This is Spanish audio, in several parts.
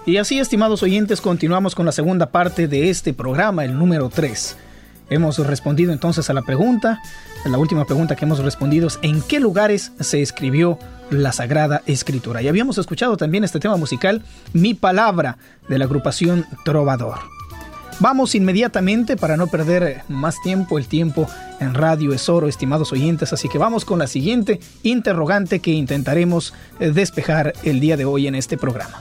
Y así, estimados oyentes, continuamos con la segunda parte de este programa, el número 3. Hemos respondido entonces a la pregunta, la última pregunta que hemos respondido es ¿en qué lugares se escribió la Sagrada Escritura? Y habíamos escuchado también este tema musical, Mi Palabra, de la agrupación Trovador. Vamos inmediatamente, para no perder más tiempo, el tiempo en radio es oro, estimados oyentes, así que vamos con la siguiente interrogante que intentaremos despejar el día de hoy en este programa.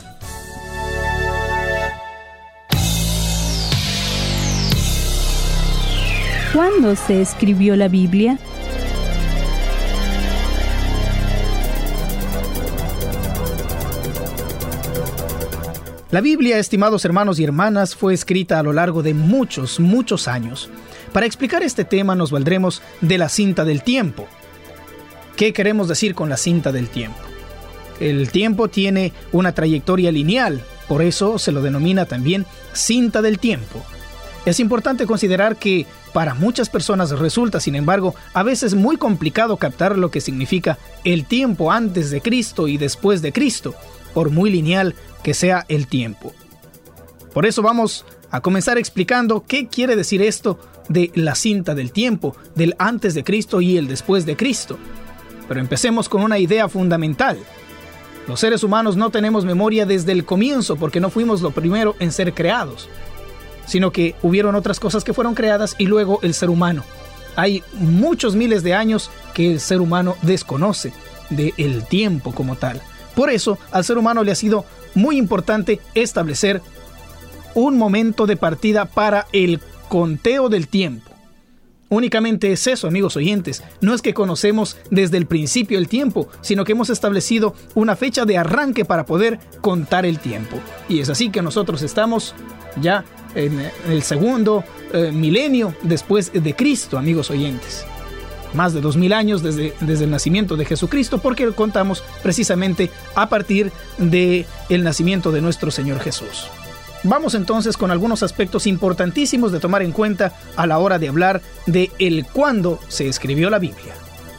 ¿Cuándo se escribió la Biblia? La Biblia, estimados hermanos y hermanas, fue escrita a lo largo de muchos años. Para explicar este tema nos valdremos de la cinta del tiempo. ¿Qué queremos decir con la cinta del tiempo? El tiempo tiene una trayectoria lineal, por eso se lo denomina también cinta del tiempo. Es importante considerar que para muchas personas resulta, sin embargo, a veces muy complicado captar lo que significa el tiempo antes de Cristo y después de Cristo, por muy lineal que sea el tiempo. Por eso vamos a comenzar explicando qué quiere decir esto de la cinta del tiempo, del antes de Cristo y el después de Cristo. Pero empecemos con una idea fundamental. Los seres humanos no tenemos memoria desde el comienzo porque no fuimos lo primero en ser creados, sino que hubieron otras cosas que fueron creadas y luego el ser humano. Hay muchos miles de años que el ser humano desconoce del tiempo como tal. Por eso, al ser humano le ha sido muy importante establecer un momento de partida para el conteo del tiempo. Únicamente es eso, amigos oyentes. No es que conocemos desde el principio el tiempo, sino que hemos establecido una fecha de arranque para poder contar el tiempo. Y es así que nosotros estamos ya en el segundo milenio después de Cristo, amigos oyentes. Más de 2000 años desde el nacimiento de Jesucristo, porque contamos precisamente a partir del nacimiento de nuestro Señor Jesús. Vamos entonces con algunos aspectos importantísimos de tomar en cuenta a la hora de hablar de el cuándo se escribió la Biblia.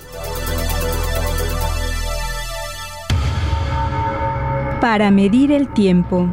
Para medir el tiempo.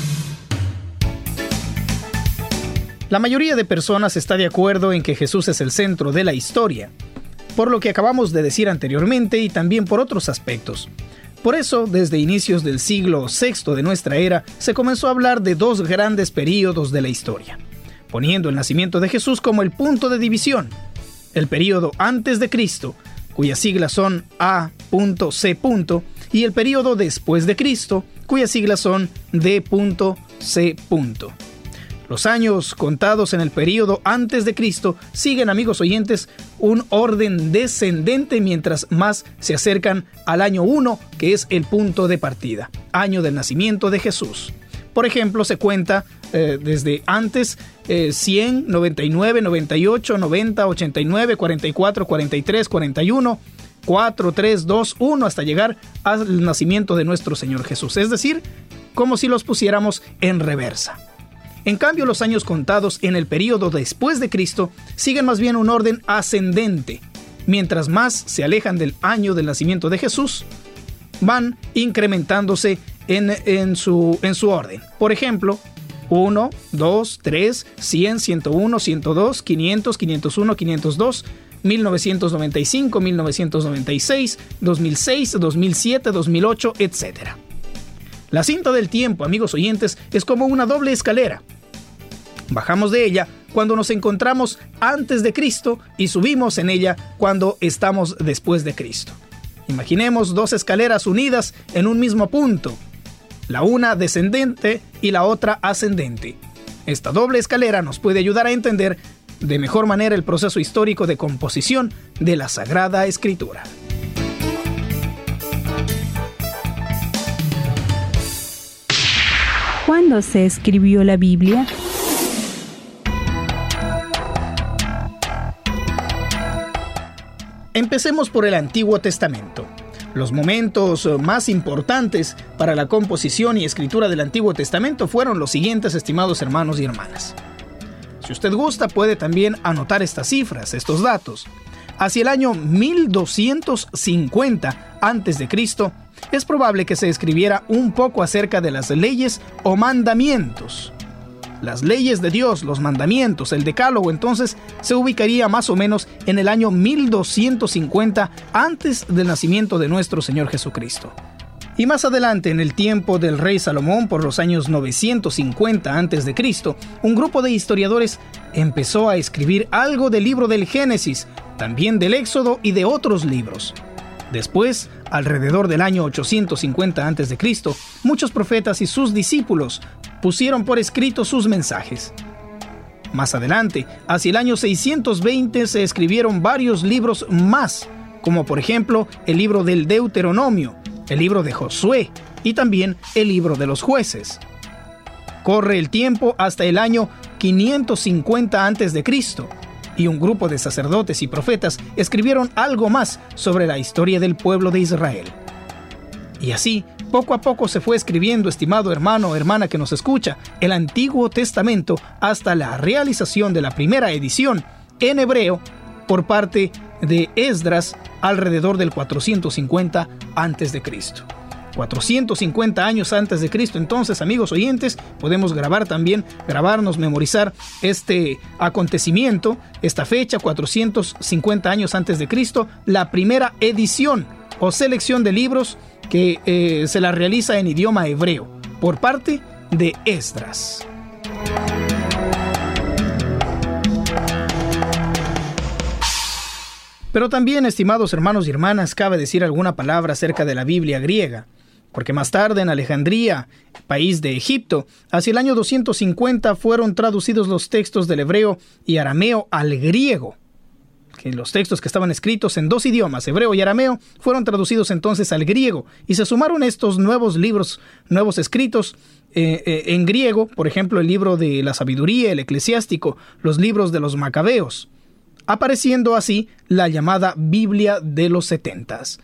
La mayoría de personas está de acuerdo en que Jesús es el centro de la historia, por lo que acabamos de decir anteriormente y también por otros aspectos. Por eso, desde inicios del siglo VI de nuestra era, se comenzó a hablar de dos grandes períodos de la historia, poniendo el nacimiento de Jesús como el punto de división. El período antes de Cristo, cuyas siglas son A.C. y el período después de Cristo, cuyas siglas son D.C. Los años contados en el período antes de Cristo siguen, amigos oyentes, un orden descendente mientras más se acercan al año 1, que es el punto de partida, año del nacimiento de Jesús. Por ejemplo, se cuenta desde antes 100, 99, 98, 90, 89, 44, 43, 41, 4, 3, 2, 1, hasta llegar al nacimiento de nuestro Señor Jesús. Es decir, como si los pusiéramos en reversa. En cambio, los años contados en el período después de Cristo siguen más bien un orden ascendente. Mientras más se alejan del año del nacimiento de Jesús, van incrementándose en su orden. Por ejemplo, 1, 2, 3, 100, 101, 102, 500, 501, 502, 1995, 1996, 2006, 2007, 2008, etc. La cinta del tiempo, amigos oyentes, es como una doble escalera. Bajamos de ella cuando nos encontramos antes de Cristo y subimos en ella cuando estamos después de Cristo. Imaginemos dos escaleras unidas en un mismo punto, la una descendente y la otra ascendente. Esta doble escalera nos puede ayudar a entender de mejor manera el proceso histórico de composición de la Sagrada Escritura. ¿Cuándo se escribió la Biblia? Empecemos por el Antiguo Testamento. Los momentos más importantes para la composición y escritura del Antiguo Testamento fueron los siguientes, estimados hermanos y hermanas. Si usted gusta, puede también anotar estas cifras, estos datos. hacia el año 1250 a.C., es probable que se escribiera un poco acerca de las leyes o mandamientos. Las leyes de Dios, los mandamientos, el decálogo, entonces se ubicaría más o menos en el año 1250 antes del nacimiento de nuestro Señor Jesucristo. Y más adelante, en el tiempo del rey Salomón, por los años 950 a.C., un grupo de historiadores empezó a escribir algo del libro del Génesis, también del Éxodo y de otros libros. Después, alrededor del año 850 a.C., muchos profetas y sus discípulos pusieron por escrito sus mensajes. Más adelante, hacia el año 620, se escribieron varios libros más, como por ejemplo el libro del Deuteronomio, el libro de Josué y también el libro de los jueces. Corre el tiempo hasta el año 550 a.C., y un grupo de sacerdotes y profetas escribieron algo más sobre la historia del pueblo de Israel. Y así, poco a poco se fue escribiendo, estimado hermano o hermana que nos escucha, el Antiguo Testamento hasta la realización de la primera edición en hebreo por parte de Esdras alrededor del 450 a.C. 450 años antes de Cristo. Entonces, amigos oyentes, podemos grabarnos, memorizar este acontecimiento, esta fecha, 450 años antes de Cristo, la primera edición o selección de libros que se la realiza en idioma hebreo por parte de Esdras. Pero también, estimados hermanos y hermanas, cabe decir alguna palabra acerca de la Biblia griega, porque más tarde en Alejandría, país de Egipto, hacia el año 250 fueron traducidos los textos del hebreo y arameo al griego. Que los textos que estaban escritos en dos idiomas, hebreo y arameo, fueron traducidos entonces al griego, y se sumaron estos nuevos libros, nuevos escritos en griego, por ejemplo el libro de la sabiduría, el eclesiástico, los libros de los macabeos, apareciendo así la llamada Biblia de los 70s.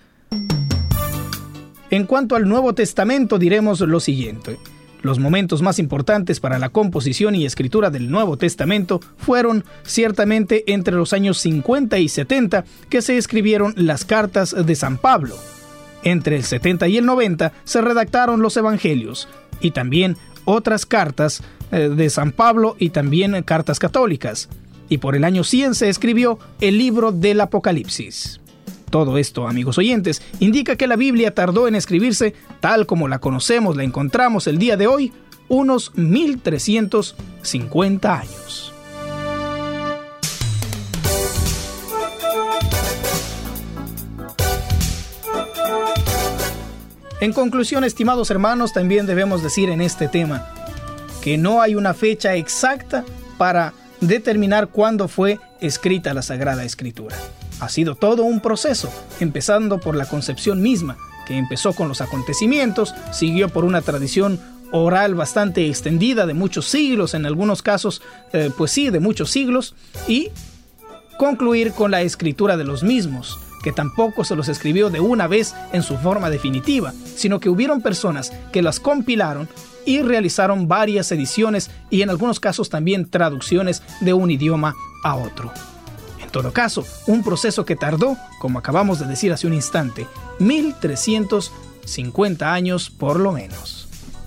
En cuanto al Nuevo Testamento, diremos lo siguiente. Los momentos más importantes para la composición y escritura del Nuevo Testamento fueron ciertamente entre los años 50 y 70 que se escribieron las cartas de San Pablo. Entre el 70 y el 90 se redactaron los Evangelios y también otras cartas de San Pablo y también cartas católicas. Y por el año 100 se escribió el libro del Apocalipsis. Todo esto, amigos oyentes, indica que la Biblia tardó en escribirse tal como la conocemos, la encontramos el día de hoy, unos 1350 años. En conclusión, estimados hermanos, también debemos decir en este tema que no hay una fecha exacta para determinar cuándo fue escrita la Sagrada Escritura. Ha sido todo un proceso, empezando por la concepción misma, que empezó con los acontecimientos, siguió por una tradición oral bastante extendida de muchos siglos, en algunos casos, de muchos siglos, y concluir con la escritura de los mismos, que tampoco se los escribió de una vez en su forma definitiva, sino que hubieron personas que las compilaron y realizaron varias ediciones y en algunos casos también traducciones de un idioma a otro. En todo caso, un proceso que tardó, como acabamos de decir hace un instante, 1350 años por lo menos.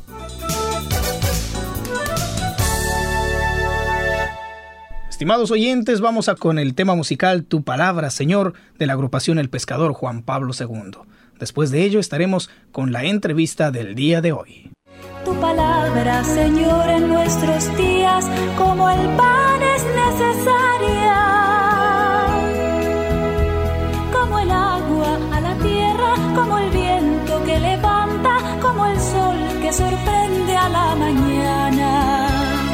Estimados oyentes, vamos con el tema musical Tu Palabra, Señor, de la agrupación El Pescador Juan Pablo II. Después de ello estaremos con la entrevista del día de hoy. Tu palabra, Señor, en nuestros días, como el pan es necesaria, como el agua a la tierra, como el viento que levanta, como el sol que sorprende a la mañana.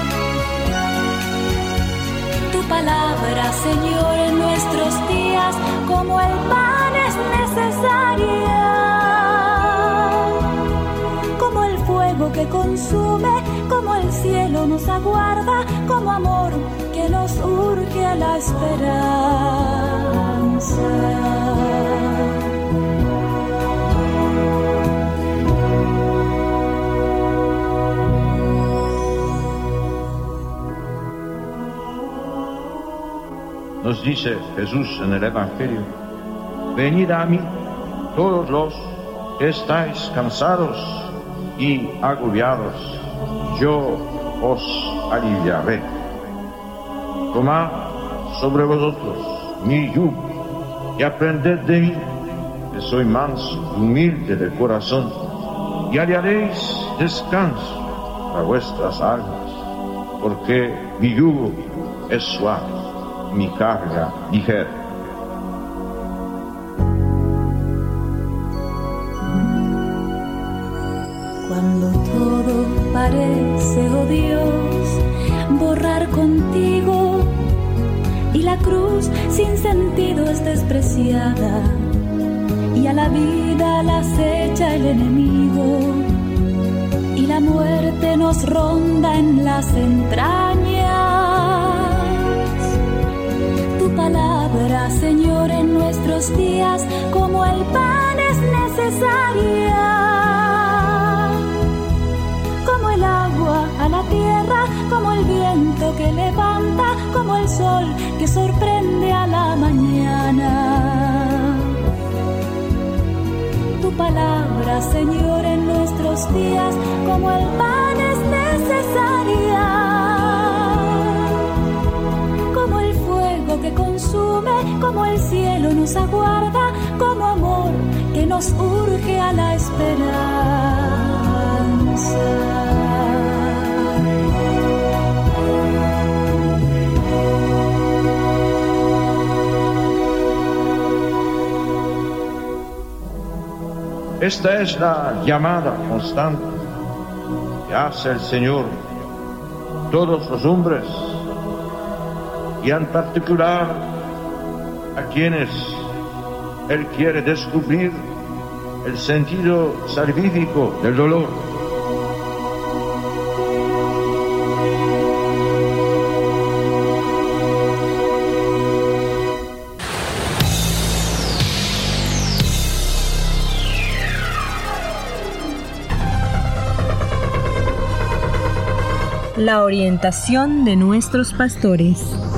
Tu palabra, Señor, en nuestros días, como el pan es necesaria, como el fuego que consume, como el cielo nos aguarda, como amor que nos urge a la esperanza. nos dice Jesús en el Evangelio: venid a mí todos los que estáis cansados y agobiados, yo os aliviaré. Tomad sobre vosotros mi yugo y aprended de mí, que soy manso y humilde de corazón, y hallaréis descanso a vuestras almas, porque mi yugo es suave, mi carga ligera. Cuando todo parece, oh Dios, borrar contigo, y la cruz sin sentido es despreciada, y a la vida la acecha el enemigo, y la muerte nos ronda en las entrañas. Tu palabra, Señor, en nuestros días como el pan es necesaria, como el agua a la tierra, como el viento que levanta, como el sol que sorprende a la mañana. Tu palabra, Señor, en nuestros días como el pan es necesaria, como el fuego que consume, como el cielo nos aguarda, como amor que nos urge a la esperanza. Esta es la llamada constante que hace el Señor a todos los hombres, y en particular a quienes Él quiere descubrir el sentido salvífico del dolor. La orientación de nuestros pastores.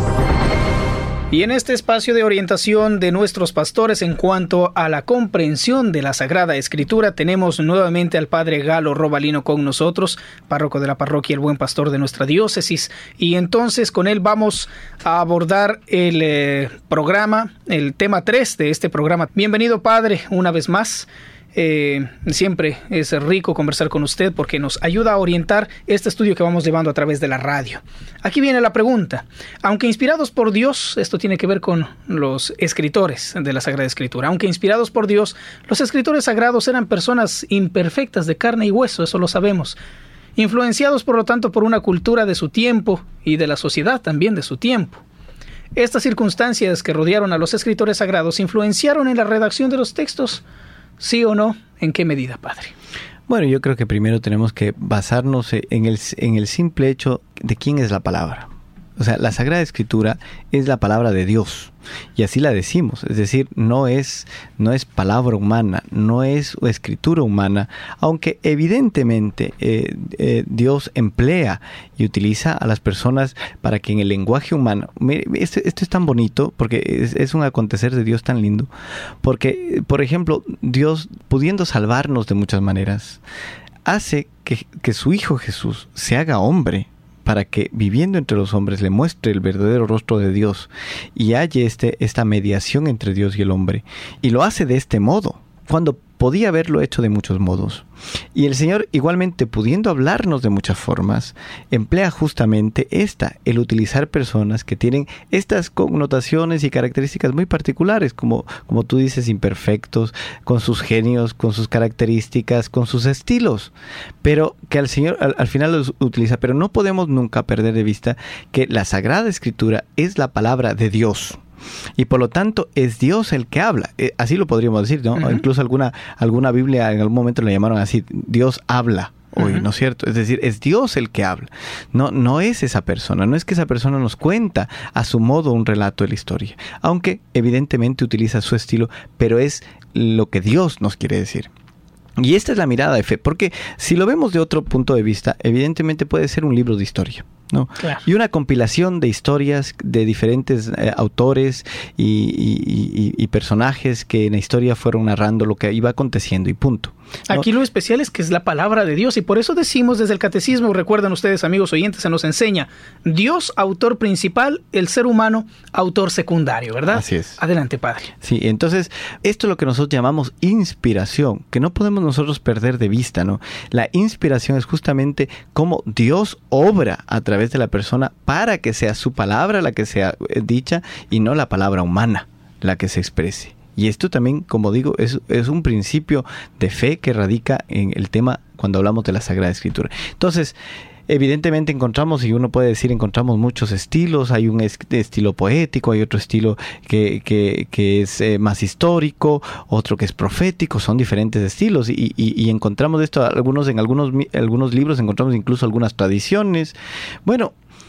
Y en este espacio de orientación de nuestros pastores en cuanto a la comprensión de la Sagrada Escritura, tenemos nuevamente al Padre Galo Robalino con nosotros, párroco de la parroquia El Buen Pastor de nuestra diócesis, y entonces con él vamos a abordar el programa, el tema 3 de este programa. Bienvenido, Padre, una vez más. Siempre es rico conversar con usted porque nos ayuda a orientar este estudio que vamos llevando a través de la radio. Aquí viene la pregunta. Aunque inspirados por Dios, esto tiene que ver con los escritores de la Sagrada Escritura, aunque inspirados por Dios, los escritores sagrados eran personas imperfectas de carne y hueso, eso lo sabemos. Influenciados por lo tanto por una cultura de su tiempo y de la sociedad también de su tiempo. Estas circunstancias que rodearon a los escritores sagrados influenciaron en la redacción de los textos. ¿Sí o no? ¿En qué medida, Padre? Bueno, yo creo que primero tenemos que basarnos en el simple hecho de quién es la palabra. O sea, la Sagrada Escritura es la palabra de Dios, y así la decimos, es decir, no es palabra humana, no es escritura humana, aunque evidentemente Dios emplea y utiliza a las personas para que en el lenguaje humano, esto es tan bonito, porque es un acontecer de Dios tan lindo, porque, por ejemplo, Dios, pudiendo salvarnos de muchas maneras, hace que su Hijo Jesús se haga hombre, para que viviendo entre los hombres le muestre el verdadero rostro de Dios y halle esta mediación entre Dios y el hombre. Y lo hace de este modo, cuando podía haberlo hecho de muchos modos. Y el Señor, igualmente, pudiendo hablarnos de muchas formas, emplea justamente el utilizar personas que tienen estas connotaciones y características muy particulares, como tú dices, imperfectos, con sus genios, con sus características, con sus estilos, pero que al Señor al final los utiliza. Pero no podemos nunca perder de vista que la Sagrada Escritura es la palabra de Dios. Y por lo tanto es Dios el que habla, así lo podríamos decir, ¿no? Uh-huh. Incluso alguna Biblia en algún momento le llamaron así, Dios habla hoy, uh-huh. ¿No es cierto? Es decir, es Dios el que habla, no es esa persona, no es que esa persona nos cuenta a su modo un relato de la historia, aunque evidentemente utiliza su estilo, pero es lo que Dios nos quiere decir. Y esta es la mirada de fe, porque si lo vemos de otro punto de vista, evidentemente puede ser un libro de historia, ¿no? Claro. Y una compilación de historias de diferentes autores y personajes que en la historia fueron narrando lo que iba aconteciendo y punto, ¿no? Aquí lo especial es que es la palabra de Dios, y por eso decimos desde el catecismo, recuerdan ustedes, amigos oyentes, se nos enseña Dios autor principal, el ser humano autor secundario, ¿verdad? Así es. Adelante, padre. Sí, entonces esto es lo que nosotros llamamos inspiración, que no podemos nosotros perder de vista, ¿no? La inspiración es justamente cómo Dios obra a través de la persona para que sea su palabra la que sea dicha y no la palabra humana la que se exprese. Y esto también, como digo, es un principio de fe que radica en el tema cuando hablamos de la Sagrada Escritura. Entonces, evidentemente encontramos encontramos muchos estilos. Hay un estilo poético, hay otro estilo que es más histórico, otro que es profético. Son diferentes estilos y encontramos esto en algunos libros, encontramos incluso algunas tradiciones. Bueno,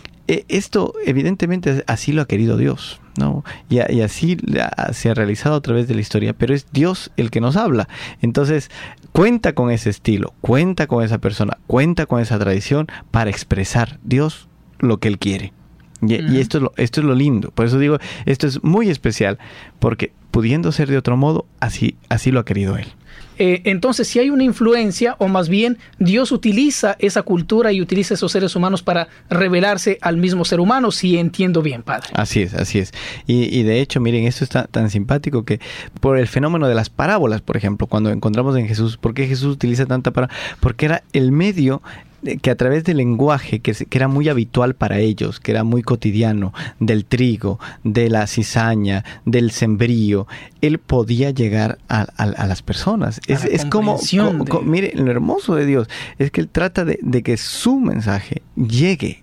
esto evidentemente así lo ha querido Dios, ¿no? Y así se ha realizado a través de la historia, pero es Dios el que nos habla. Entonces, cuenta con ese estilo, cuenta con esa persona, cuenta con esa tradición para expresar Dios lo que Él quiere. Y esto es lo lindo. Por eso digo, esto es muy especial, porque pudiendo ser de otro modo, así lo ha querido Él. Entonces, si hay una influencia, o más bien Dios utiliza esa cultura y utiliza esos seres humanos para revelarse al mismo ser humano, si entiendo bien, padre. Así es. Y de hecho, miren, esto está tan simpático que por el fenómeno de las parábolas, por ejemplo, cuando encontramos en Jesús, ¿por qué Jesús utiliza tanta parábola? Porque era el medio que a través del lenguaje que era muy habitual para ellos, que era muy cotidiano, del trigo, de la cizaña, del sembrío, Él podía llegar a las personas. Es como mire, lo hermoso de Dios es que Él trata de que su mensaje llegue,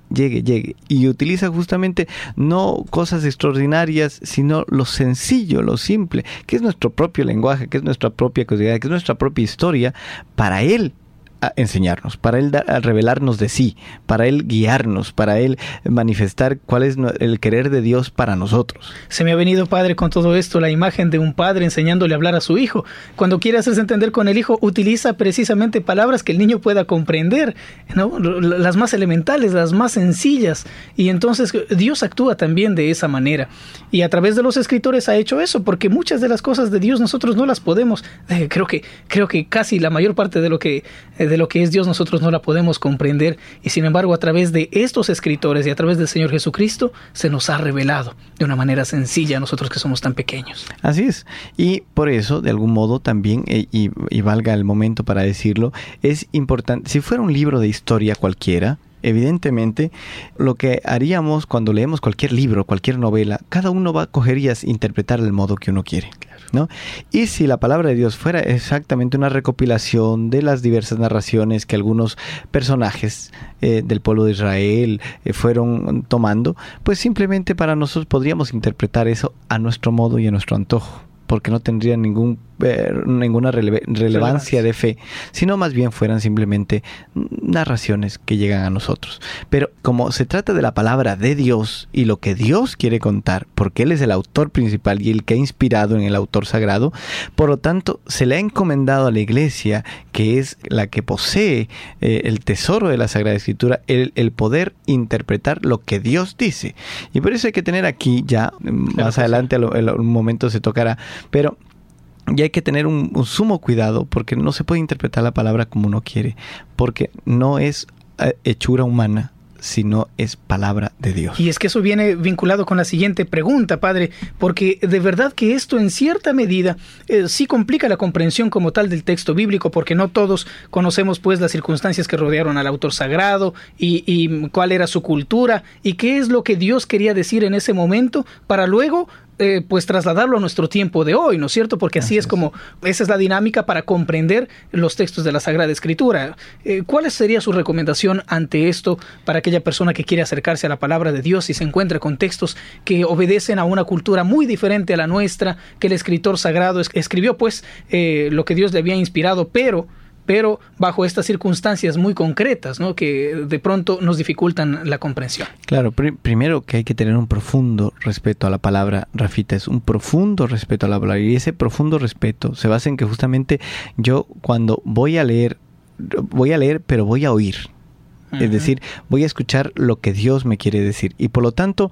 y utiliza justamente no cosas extraordinarias, sino lo sencillo, lo simple, que es nuestro propio lenguaje, que es nuestra propia cotidianidad, que es nuestra propia historia, para Él a enseñarnos, para Él a revelarnos de sí, para Él guiarnos, para Él manifestar cuál es el querer de Dios para nosotros. Se me ha venido, padre, con todo esto la imagen de un padre enseñándole a hablar a su hijo. Cuando quiere hacerse entender con el hijo, utiliza precisamente palabras que el niño pueda comprender, ¿no? Las más elementales, las más sencillas. Y entonces Dios actúa también de esa manera. Y a través de los escritores ha hecho eso, porque muchas de las cosas de Dios nosotros no las podemos, creo que casi la mayor parte de lo que es Dios nosotros no la podemos comprender, y sin embargo a través de estos escritores y a través del Señor Jesucristo se nos ha revelado de una manera sencilla a nosotros que somos tan pequeños. Así es, y por eso de algún modo también, y valga el momento para decirlo, es importante, si fuera un libro de historia cualquiera, evidentemente, lo que haríamos cuando leemos cualquier libro, cualquier novela, cada uno cogería a interpretar el modo que uno quiere, ¿no? Y si la palabra de Dios fuera exactamente una recopilación de las diversas narraciones que algunos personajes del pueblo de Israel fueron tomando, pues simplemente para nosotros podríamos interpretar eso a nuestro modo y a nuestro antojo, porque no tendría ninguna relevancia de fe, sino más bien fueran simplemente narraciones que llegan a nosotros. Pero como se trata de la palabra de Dios y lo que Dios quiere contar, porque Él es el autor principal y el que ha inspirado en el autor sagrado, por lo tanto se le ha encomendado a la Iglesia, que es la que posee el tesoro de la Sagrada Escritura, el poder interpretar lo que Dios dice. Y por eso hay que tener aquí ya, más adelante un momento se tocará, pero ya hay que tener un sumo cuidado, porque no se puede interpretar la palabra como uno quiere, porque no es hechura humana, sino es palabra de Dios. Y es que eso viene vinculado con la siguiente pregunta, padre, porque de verdad que esto en cierta medida sí complica la comprensión como tal del texto bíblico, porque no todos conocemos pues las circunstancias que rodearon al autor sagrado y cuál era su cultura y qué es lo que Dios quería decir en ese momento para luego pues trasladarlo a nuestro tiempo de hoy, ¿no es cierto? Porque así es como, esa es la dinámica para comprender los textos de la Sagrada Escritura. ¿Cuál sería su recomendación ante esto para aquella persona que quiere acercarse a la palabra de Dios y se encuentra con textos que obedecen a una cultura muy diferente a la nuestra, que el escritor sagrado escribió pues lo que Dios le había inspirado, pero bajo estas circunstancias muy concretas, ¿no?, que de pronto nos dificultan la comprensión? Claro, primero que hay que tener un profundo respeto a la palabra, Rafita, es un profundo respeto a la palabra, y ese profundo respeto se basa en que justamente yo cuando voy a leer, pero voy a oír. Es decir, voy a escuchar lo que Dios me quiere decir. Y por lo tanto,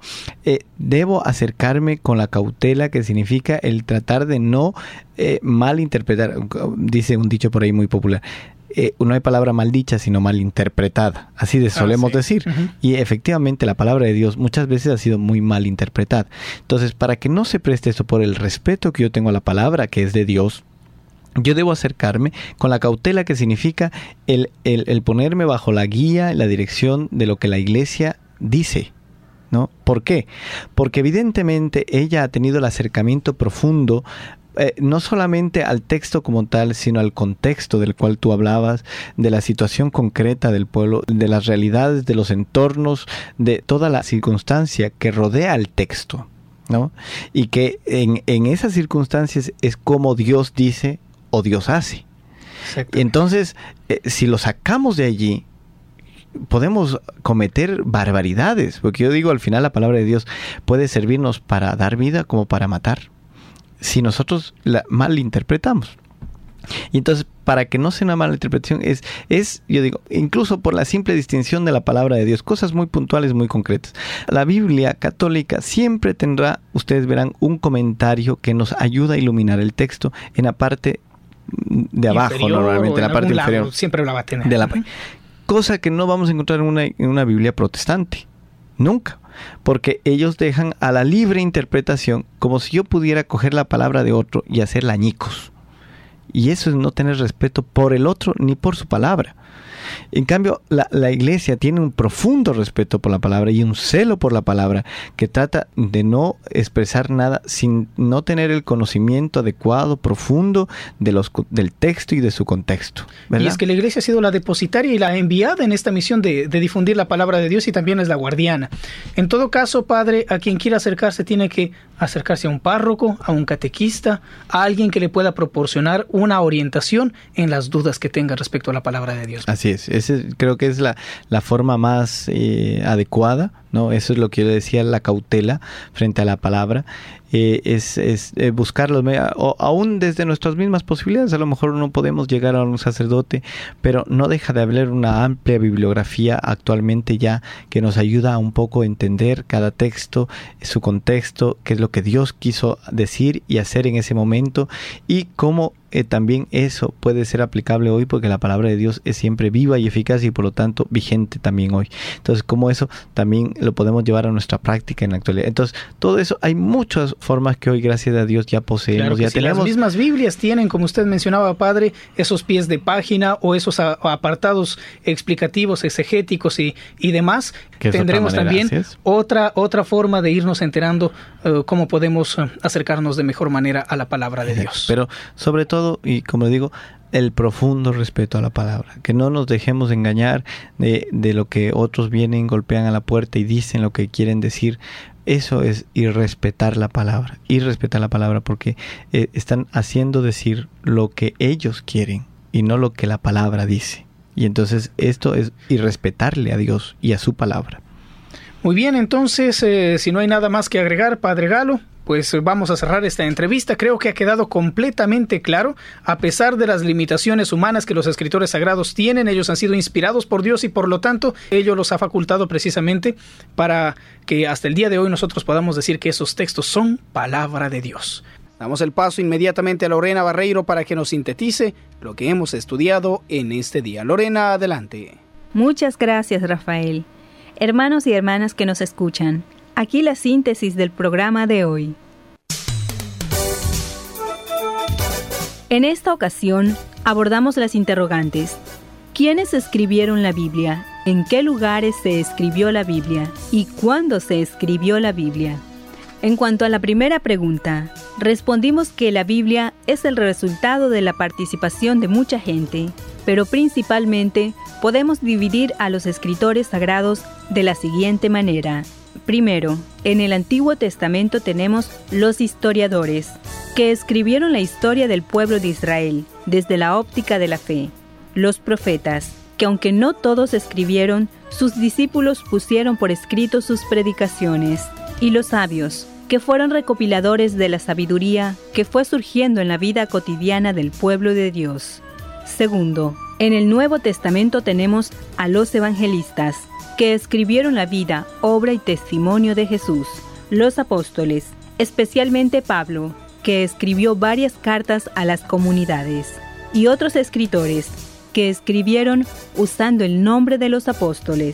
debo acercarme con la cautela, que significa el tratar de no malinterpretar. Dice un dicho por ahí muy popular. No hay palabra mal dicha, sino mal interpretada. Así solemos decir. Y efectivamente la palabra de Dios muchas veces ha sido muy mal interpretada. Entonces, para que no se preste eso, por el respeto que yo tengo a la palabra, que es de Dios, yo debo acercarme con la cautela, que significa el ponerme bajo la guía, la dirección de lo que la iglesia dice, ¿no? ¿Por qué? Porque evidentemente ella ha tenido el acercamiento profundo, no solamente al texto como tal, sino al contexto del cual tú hablabas, de la situación concreta del pueblo, de las realidades, de los entornos, de toda la circunstancia que rodea al texto, ¿no? Y que en esas circunstancias es como Dios dice o Dios hace. Entonces, si lo sacamos de allí, podemos cometer barbaridades, porque yo digo, al final la palabra de Dios puede servirnos para dar vida como para matar, si nosotros la malinterpretamos. Y entonces, para que no sea una mala interpretación, yo digo, incluso por la simple distinción de la palabra de Dios, cosas muy puntuales, muy concretas. La Biblia católica siempre tendrá, ustedes verán, un comentario que nos ayuda a iluminar el texto en la parte de abajo, inferior, normalmente, en la parte inferior. Lado, siempre la va a tener. Cosa que no vamos a encontrar en una Biblia protestante. Nunca. Porque ellos dejan a la libre interpretación, como si yo pudiera coger la palabra de otro y hacerla añicos. Y eso es no tener respeto por el otro ni por su palabra. En cambio, la iglesia tiene un profundo respeto por la palabra y un celo por la palabra, que trata de no expresar nada sin no tener el conocimiento adecuado, profundo del texto y de su contexto, ¿verdad? Y es que la iglesia ha sido la depositaria y la enviada en esta misión de difundir la palabra de Dios, y también es la guardiana. En todo caso, padre, a quien quiera acercarse tiene que acercarse a un párroco, a un catequista, a alguien que le pueda proporcionar una orientación en las dudas que tenga respecto a la palabra de Dios. Así es. Creo que es la forma más adecuada, ¿no? Eso es lo que yo decía, la cautela frente a la palabra. Es buscarlos, o aún desde nuestras mismas posibilidades. A lo mejor no podemos llegar a un sacerdote, pero no deja de haber una amplia bibliografía actualmente ya que nos ayuda a un poco a entender cada texto, su contexto, qué es lo que Dios quiso decir y hacer en ese momento, y cómo también eso puede ser aplicable hoy, porque la palabra de Dios es siempre viva y eficaz y por lo tanto vigente también hoy. Entonces, cómo eso también lo podemos llevar a nuestra práctica en la actualidad. Entonces, todo eso, hay muchas formas que hoy, gracias a Dios, ya poseemos. Claro que ya sí, tenemos. Las mismas Biblias tienen, como usted mencionaba, padre, esos pies de página o esos apartados explicativos, exegéticos y demás. Tendremos también otra forma de irnos enterando cómo podemos acercarnos de mejor manera a la palabra de Dios. Pero sobre todo, y como digo, el profundo respeto a la palabra, que no nos dejemos engañar de lo que otros vienen, golpean a la puerta y dicen lo que quieren decir. Eso es irrespetar la palabra, porque están haciendo decir lo que ellos quieren y no lo que la palabra dice. Y entonces esto es irrespetarle a Dios y a su palabra. Muy bien, entonces, si no hay nada más que agregar, padre Galo, pues vamos a cerrar esta entrevista. Creo que ha quedado completamente claro, a pesar de las limitaciones humanas que los escritores sagrados tienen, ellos han sido inspirados por Dios y por lo tanto, ello los ha facultado precisamente para que hasta el día de hoy nosotros podamos decir que esos textos son palabra de Dios. Damos el paso inmediatamente a Lorena Barreiro para que nos sintetice lo que hemos estudiado en este día. Lorena, adelante. Muchas gracias, Rafael. Hermanos y hermanas que nos escuchan, aquí la síntesis del programa de hoy. En esta ocasión abordamos las interrogantes: ¿quiénes escribieron la Biblia? ¿En qué lugares se escribió la Biblia? ¿Y cuándo se escribió la Biblia? En cuanto a la primera pregunta, respondimos que la Biblia es el resultado de la participación de mucha gente, pero principalmente podemos dividir a los escritores sagrados de la siguiente manera. Primero, en el Antiguo Testamento tenemos los historiadores, que escribieron la historia del pueblo de Israel desde la óptica de la fe. Los profetas, que aunque no todos escribieron, sus discípulos pusieron por escrito sus predicaciones. Y los sabios, que fueron recopiladores de la sabiduría que fue surgiendo en la vida cotidiana del pueblo de Dios. Segundo, En el Nuevo Testamento tenemos a los evangelistas, que escribieron la vida, obra y testimonio de Jesús. Los apóstoles, especialmente Pablo, que escribió varias cartas a las comunidades. Y otros escritores, que escribieron usando el nombre de los apóstoles.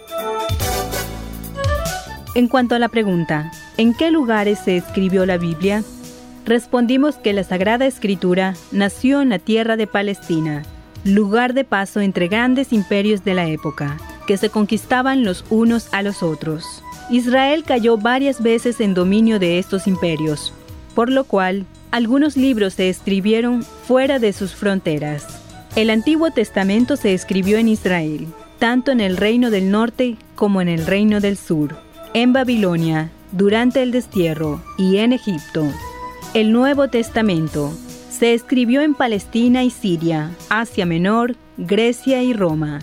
En cuanto a la pregunta, ¿en qué lugares se escribió la Biblia? Respondimos que la Sagrada Escritura nació en la tierra de Palestina, lugar de paso entre grandes imperios de la época, que se conquistaban los unos a los otros. Israel cayó varias veces en dominio de estos imperios, por lo cual algunos libros se escribieron fuera de sus fronteras. El Antiguo Testamento se escribió en Israel, tanto en el Reino del Norte como en el Reino del Sur, en Babilonia, durante el destierro, y en Egipto. El Nuevo Testamento se escribió en Palestina y Siria, Asia Menor, Grecia y Roma.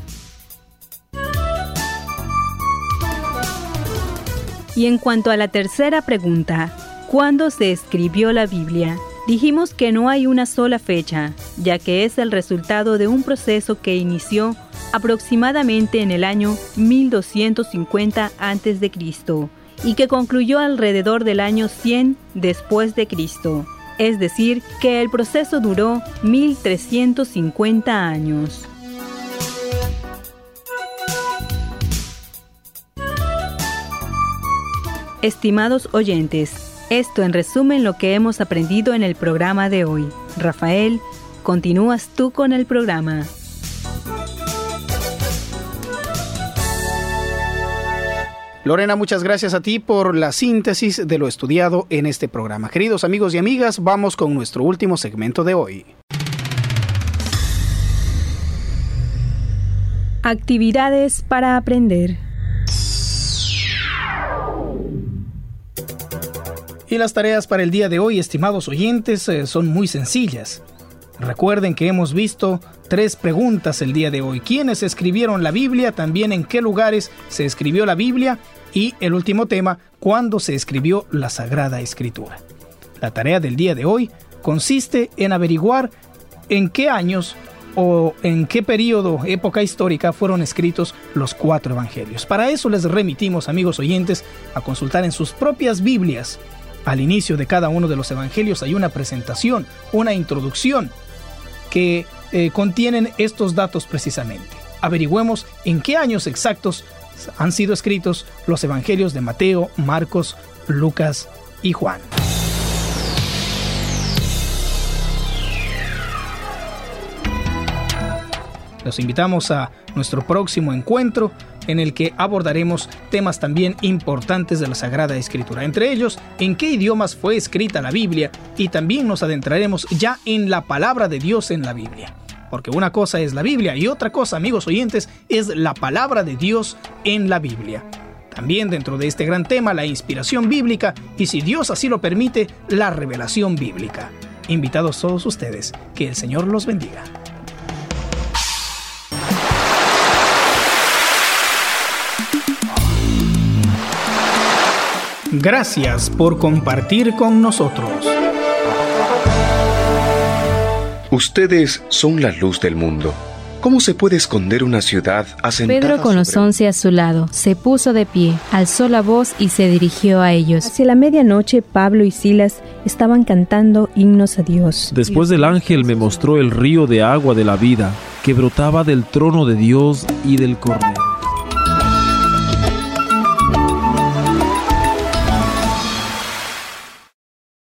Y en cuanto a la tercera pregunta, ¿cuándo se escribió la Biblia? Dijimos que no hay una sola fecha, ya que es el resultado de un proceso que inició aproximadamente en el año 1250 a.C. y que concluyó alrededor del año 100 después de Cristo. Es decir, que el proceso duró 1350 años. Estimados oyentes, esto en resumen lo que hemos aprendido en el programa de hoy. Rafael, continúas tú con el programa. Lorena, muchas gracias a ti por la síntesis de lo estudiado en este programa. Queridos amigos y amigas, vamos con nuestro último segmento de hoy. Actividades para aprender. Y las tareas para el día de hoy, estimados oyentes, son muy sencillas. Recuerden que hemos visto 3 preguntas el día de hoy. ¿Quiénes escribieron la Biblia? También en qué lugares se escribió la Biblia. Y el último tema, ¿cuándo se escribió la Sagrada Escritura? La tarea del día de hoy consiste en averiguar en qué años o en qué periodo, época histórica, fueron escritos los 4 evangelios. Para eso les remitimos, amigos oyentes, a consultar en sus propias Biblias. Al inicio de cada uno de los evangelios hay una presentación, una introducción que contienen estos datos precisamente. Averigüemos en qué años exactos han sido escritos los evangelios de Mateo, Marcos, Lucas y Juan. Los invitamos a nuestro próximo encuentro en el que abordaremos temas también importantes de la Sagrada Escritura. Entre ellos, en qué idiomas fue escrita la Biblia, y también nos adentraremos ya en la palabra de Dios en la Biblia. Porque una cosa es la Biblia y otra cosa, amigos oyentes, es la palabra de Dios en la Biblia. También dentro de este gran tema, la inspiración bíblica y, si Dios así lo permite, la revelación bíblica. Invitados todos ustedes, que el Señor los bendiga. Gracias por compartir con nosotros. Ustedes son la luz del mundo. ¿Cómo se puede esconder una ciudad asentada? Pedro, con los 11 a su lado, se puso de pie, alzó la voz y se dirigió a ellos. Hacia la medianoche, Pablo y Silas estaban cantando himnos a Dios. Después el ángel me mostró el río de agua de la vida, que brotaba del trono de Dios y del Cordero.